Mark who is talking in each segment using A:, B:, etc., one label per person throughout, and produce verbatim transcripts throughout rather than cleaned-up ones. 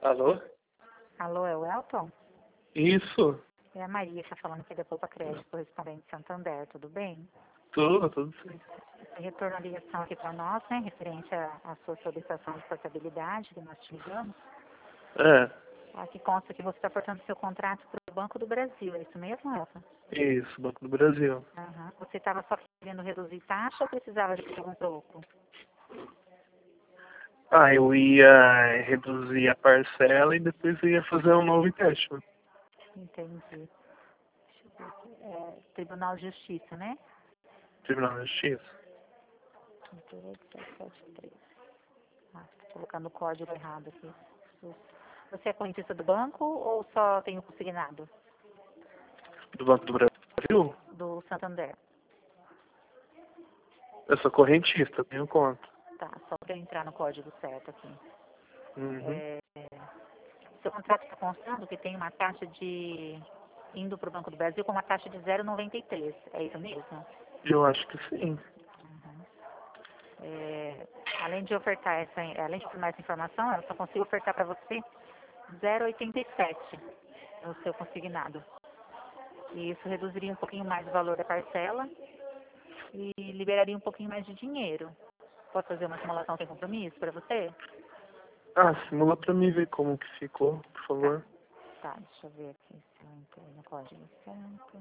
A: Alô?
B: Alô, é o Elton?
A: Isso,
B: É a Maria que está falando aqui da Poupa Crédito, correspondente de Santander, tudo bem?
A: tudo, tudo sim.
B: Você retornou a ligação aqui para nós, né, referente à à sua solicitação de portabilidade que nós te ligamos.
A: É,
B: Aqui consta que você está portando seu contrato para o Banco do Brasil, é isso mesmo, Elton?
A: isso, Banco do Brasil.
B: Aham. Você estava só querendo reduzir taxa ou precisava de pegar um troco?
A: Ah, eu ia reduzir a parcela e depois eu ia fazer um novo empréstimo.
B: Entendi. Deixa eu ver aqui. É, Tribunal de Justiça, né?
A: Tribunal de Justiça.
B: trinta e oito, setecentos e setenta e três. Ah, tô colocando o código errado aqui. Você é correntista do banco ou só tem o consignado?
A: Do Banco do Brasil?
B: Do Santander.
A: Eu sou correntista, tenho conta.
B: Tá, só para eu entrar no código certo aqui.
A: Uhum.
B: É, seu contrato está constando que tem uma taxa de... indo para o Banco do Brasil com uma taxa de zero vírgula noventa e três. É isso mesmo?
A: Eu acho que sim.
B: Uhum. É, além de ofertar essa, além de informar essa informação, eu só consigo ofertar para você zero vírgula oitenta e sete no seu consignado. E isso reduziria um pouquinho mais o valor da parcela e liberaria um pouquinho mais de dinheiro. Posso fazer uma simulação sem compromisso para você?
A: Ah, simula pra mim ver como que ficou, por
B: Tá,
A: favor.
B: tá, deixa eu ver aqui se eu entrei no código certo.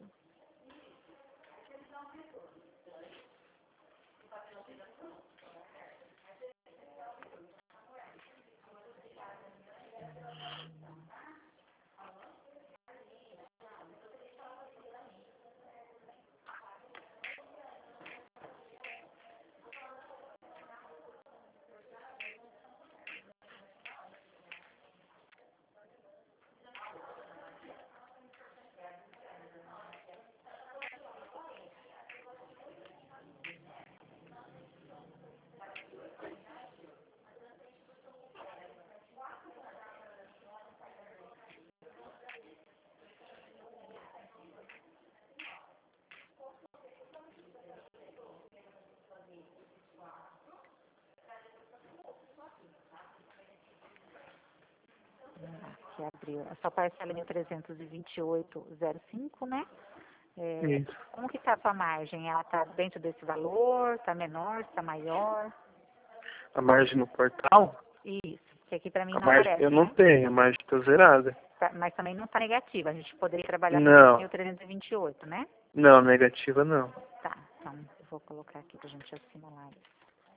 B: Aqui abriu. A sua parcela é mil trezentos e vinte e oito vírgula zero cinco, né? É,
A: Isso.
B: como que está a sua margem? Ela está dentro desse valor? Está menor? Está maior?
A: A margem no portal?
B: Isso, porque aqui para mim
A: A
B: não
A: margem eu
B: aparece,
A: não
B: né?
A: tenho, a margem tá zerada.
B: Tá, mas também não está negativa. A gente poderia trabalhar com esse
A: Não,
B: mil trezentos e vinte e oito, né?
A: não, negativa não.
B: Tá, então eu vou colocar aqui para a gente assinalar isso.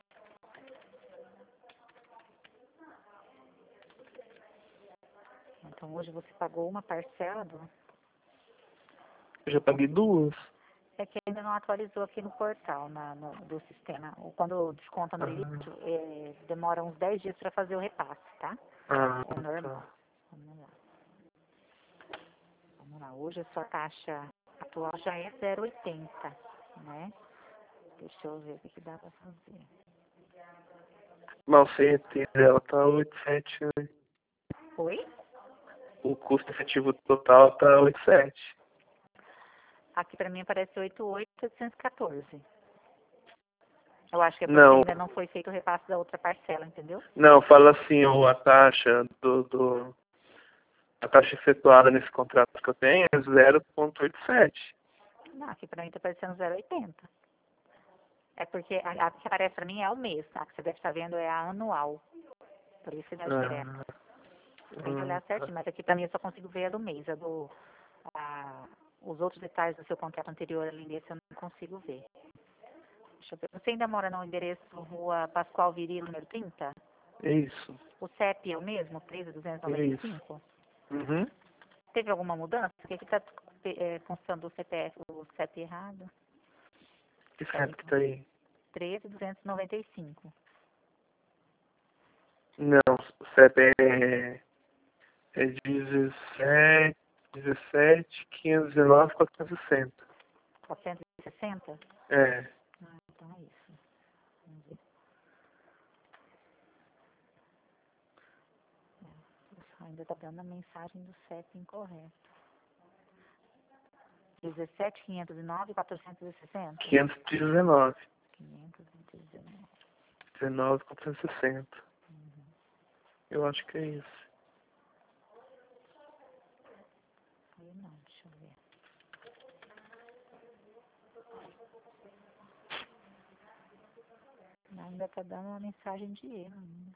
B: Então hoje você pagou uma parcela do...
A: Eu já paguei duas.
B: É que ainda não atualizou aqui no portal, na, no, do sistema. Ou quando desconta no limite,
A: Ah,
B: é, demora uns dez dias para fazer o repasse, tá?
A: ah,
B: É normal.
A: tá.
B: Vamos lá. Vamos lá. Hoje a sua taxa atual já é zero vírgula oitenta, né? Deixa eu ver o que, que dá para fazer.
A: Mas o C E T dela tá oito vírgula sete, né?
B: Oi?
A: O custo efetivo total tá oito vírgula sete.
B: Aqui para mim aparece oito mil oitocentos e quatorze. Eu acho que é porque
A: Não,
B: ainda não foi feito o repasse da outra parcela, entendeu?
A: não, fala assim, o- a taxa do, do a taxa efetuada nesse contrato que eu tenho é zero vírgula oitenta e sete.
B: Não, aqui para mim está aparecendo zero vírgula oitenta. É porque a, a que aparece para mim é o mês, a que você deve estar vendo é a anual. Por isso que dá diferença.
A: Ah,
B: Tem que
A: hum,
B: olhar
A: tá.
B: certinho, mas aqui para mim eu só consigo ver a do mês. A do, a, os outros detalhes do seu contrato anterior, além desse, eu não consigo ver. Deixa eu ver. Você ainda mora no endereço Rua Pascoal Virilo, número trinta?
A: É isso,
B: O C E P é o mesmo, treze mil duzentos e
A: é
B: noventa e
A: isso.
B: cinco?
A: Uhum.
B: Teve alguma mudança? Porque aqui está é, constando o C P F, o C E P errado.
A: Que
B: Peraí,
A: certo que tá aí?
B: treze mil duzentos e noventa e cinco.
A: Não, o C E P é, é dezessete, dezessete, quinhentos e dezenove, quatrocentos e sessenta.
B: quatrocentos e sessenta?
A: É,
B: Ah, então é isso. Vamos ver. É, ainda está dando a mensagem do C E P incorreto. dezessete, quinhentos e nove, quatrocentos e sessenta?
A: quinhentos e dezenove.
B: quinhentos e dezenove.
A: dezenove, quatrocentos e sessenta. Eu acho que é isso.
B: veio não, deixa eu ver. Ainda tá dando uma mensagem de erro ainda.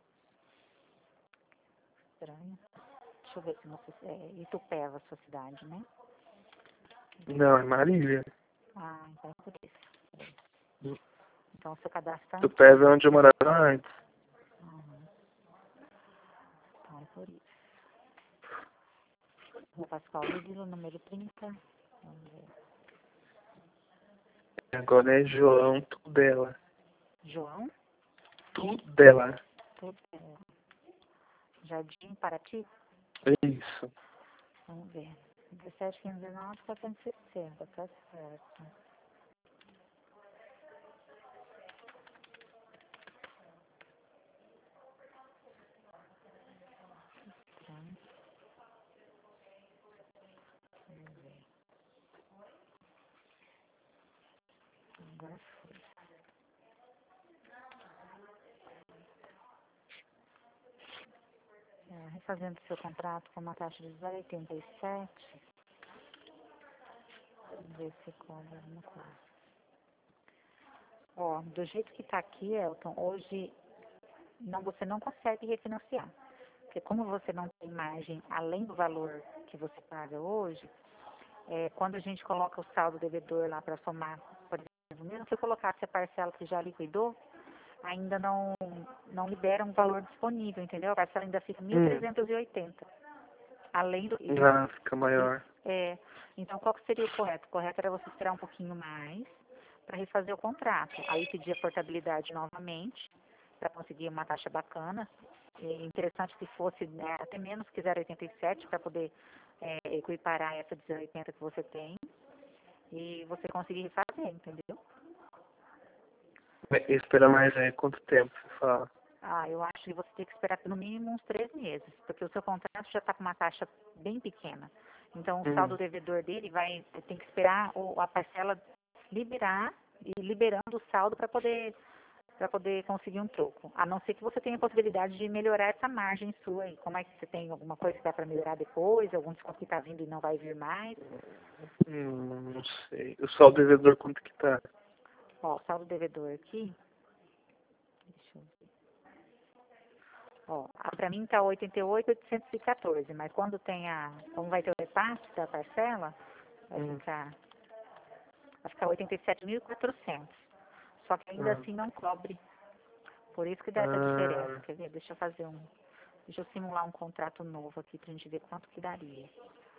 B: Estranho. Deixa eu ver se você... É Itupeva, a sua cidade, né?
A: Não, é Marília.
B: Ah, então é por isso. Então o seu cadastro tá...
A: Itupeva é onde eu morava antes.
B: Uhum. Então é por isso. Rua Pascoal Líbilo, número trinta. Vamos ver.
A: Agora é João Tudela.
B: João?
A: Tudela.
B: Tudela. Jardim Paraty?
A: É isso.
B: Vamos ver. dezessete, quinze, dezenove, quatrocentos e sessenta, tá certo. Estranho. Vamos ver. Agora foi. É, refazendo seu contrato com uma taxa de zero vírgula oitenta e sete. Vamos ver se cobra alguma coisa. Ó, do jeito que tá aqui, Elton, hoje não, você não consegue refinanciar. Porque como você não tem margem além do valor que você paga hoje, é, quando a gente coloca o saldo devedor lá para somar, por exemplo, mesmo se eu colocasse a parcela que já liquidou, ainda não, não libera um valor disponível, entendeu? A parcela ainda fica mil trezentos e oitenta. Além do...
A: Ah, fica maior.
B: É, então, qual que seria o correto? O correto era você esperar um pouquinho mais para refazer o contrato. Aí pedir a portabilidade novamente, para conseguir uma taxa bacana. É interessante que fosse, né, até menos que zero vírgula oitenta e sete para poder é, equiparar essa de zero vírgula oitenta que você tem. E você conseguir refazer, entendeu?
A: Espera mais aí quanto tempo você fala?
B: Ah, eu acho que você tem que esperar no mínimo uns três meses, porque o seu contrato já está com uma taxa bem pequena. Então, o saldo
A: Hum.
B: devedor dele vai tem que esperar o, a parcela liberar e liberando o saldo para poder para poder conseguir um troco. A não ser que você tenha a possibilidade de melhorar essa margem sua aí. Como é que você tem alguma coisa que dá para melhorar depois, algum desconto que está vindo e não vai vir mais?
A: Hum, não sei. O saldo devedor quanto que tá?
B: Ó, o saldo devedor aqui, deixa eu ver. Ó, para mim tá oitenta e oito mil oitocentos e quatorze, mas quando tem a, como vai ter o repasse da parcela, vai
A: Hum.
B: ficar, vai ficar oitenta e sete mil e quatrocentos. Só que ainda
A: Ah.
B: assim não cobre. Por isso que dá essa diferença.
A: Ah.
B: Quer ver? Deixa eu fazer um, deixa eu simular um contrato novo aqui pra gente ver quanto que daria.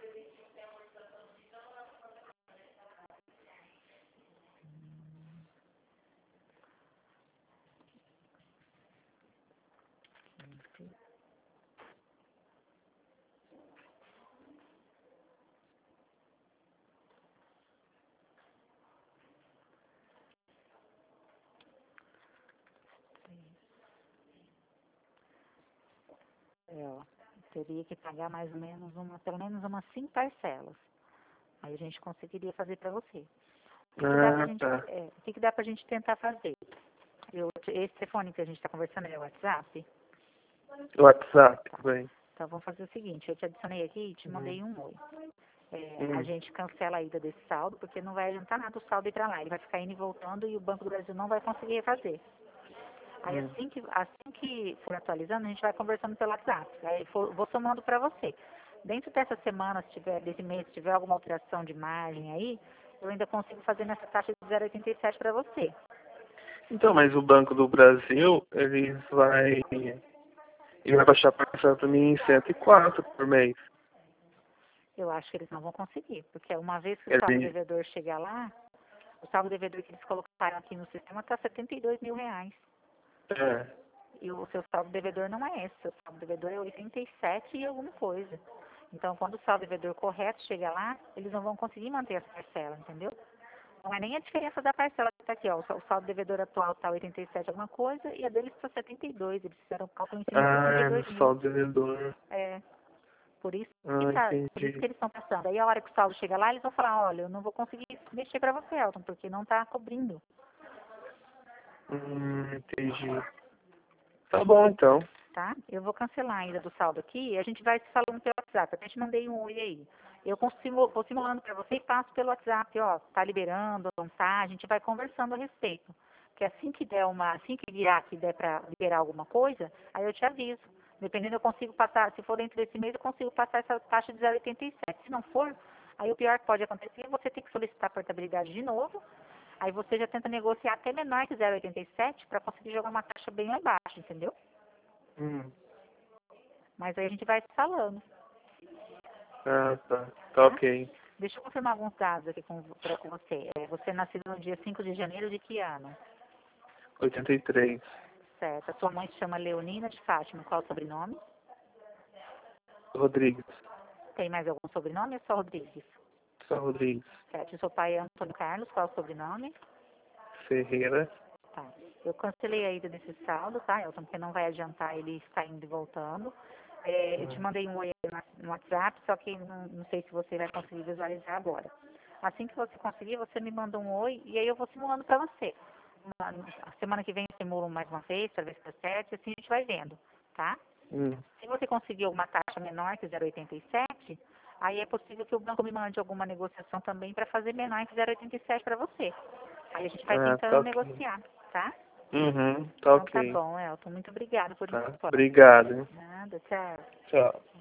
B: É, ó, teria que pagar mais ou menos uma, pelo menos umas cinco parcelas. Aí a gente conseguiria fazer para você. O que, que dá pra
A: Ah,
B: gente,
A: tá.
B: é, o que, que dá pra gente tentar fazer? Eu, esse telefone que a gente está conversando é o WhatsApp?
A: WhatsApp,
B: Tá.
A: bem.
B: Então vamos fazer o seguinte, eu te adicionei aqui e te mandei um oi. É, a
A: Hum.
B: gente cancela a ida desse saldo, porque não vai adiantar nada o saldo ir para lá. Ele vai ficar indo e voltando e o Banco do Brasil não vai conseguir refazer. Aí
A: Hum.
B: assim que, assim que for atualizando, a gente vai conversando pelo WhatsApp. Aí for, vou somando para você. Dentro dessa semana, se tiver, desse mês, se tiver alguma alteração de margem aí, eu ainda consigo fazer nessa taxa de zero vírgula oitenta e sete para você.
A: Então, mas o Banco do Brasil, ele vai, ele vai baixar a parcela para mim em cento e quatro por mês.
B: Eu acho que eles não vão conseguir, porque uma vez que o saldo
A: Ele,
B: devedor chegar lá, o saldo devedor que eles colocaram aqui no sistema está setenta e dois mil reais.
A: é,
B: E o seu saldo devedor não é esse, o seu saldo devedor é oitenta e sete e alguma coisa. Então, quando o saldo devedor correto chegar lá, eles não vão conseguir manter essa parcela, entendeu? Não é nem a diferença da parcela que está aqui, ó. O saldo devedor atual está oitenta e sete alguma coisa e a deles está setenta e dois. Eles fizeram o cálculo em cima de setenta e
A: ah, no
B: dois mil.
A: saldo devedor.
B: É, por isso que
A: Ah,
B: tá, por isso
A: entendi.
B: que eles estão passando. Aí a hora que o saldo chega lá, eles vão falar, olha, eu não vou conseguir mexer para você, Elton, porque não está cobrindo.
A: Hum, entendi. Tá bom, então.
B: tá? Eu vou cancelar ainda do saldo aqui e a gente vai se falando pelo WhatsApp. Até te mandei um oi aí. Eu consigo, vou simulando para você e passo pelo WhatsApp, ó, tá liberando, não tá? A gente vai conversando a respeito. Que assim que der uma, assim que virar que der para liberar alguma coisa, aí eu te aviso. Dependendo, eu consigo passar, se for dentro desse mês, eu consigo passar essa taxa de zero vírgula oitenta e sete. Se não for, aí o pior que pode acontecer é você ter que solicitar a portabilidade de novo. Aí você já tenta negociar até menor que zero vírgula oitenta e sete para conseguir jogar uma taxa bem lá embaixo, entendeu?
A: Hum.
B: Mas aí a gente vai se falando,
A: Ah, tá. Tá
B: tá?
A: ok.
B: Deixa eu confirmar alguns dados aqui com, pra, com você. É, você é nascido no dia cinco de janeiro de que ano?
A: oitenta e três.
B: Certo. A sua mãe se chama Leonina de Fátima. Qual o sobrenome?
A: Rodrigues.
B: Tem mais algum sobrenome ou só Rodrigues?
A: São Rodrigues.
B: Certo. E seu pai é Antônio Carlos. Qual o sobrenome?
A: Ferreira.
B: Tá. Eu cancelei a ida desse saldo, tá, Elton? Porque não vai adiantar ele estar indo e voltando. É, eu te mandei um oi no WhatsApp, só que não, não sei se você vai conseguir visualizar agora. Assim que você conseguir, você me manda um oi e aí eu vou simulando para você. Uma- a semana que vem eu simulo mais uma vez, para ver se tá certo, e assim a gente vai vendo, tá?
A: Hum.
B: Se você conseguir alguma taxa menor que zero vírgula oitenta e sete, aí é possível que o banco me mande alguma negociação também para fazer menor que zero vírgula oitenta e sete para você. Aí a gente vai
A: Ah, tá
B: tentando
A: ok.
B: negociar, tá?
A: Uhum, tá
B: Então tá
A: ok.
B: bom, Elton. Muito obrigada por
A: Tá.
B: enquanto.
A: Obrigado, hein?
B: Nada, tchau.
A: Tchau.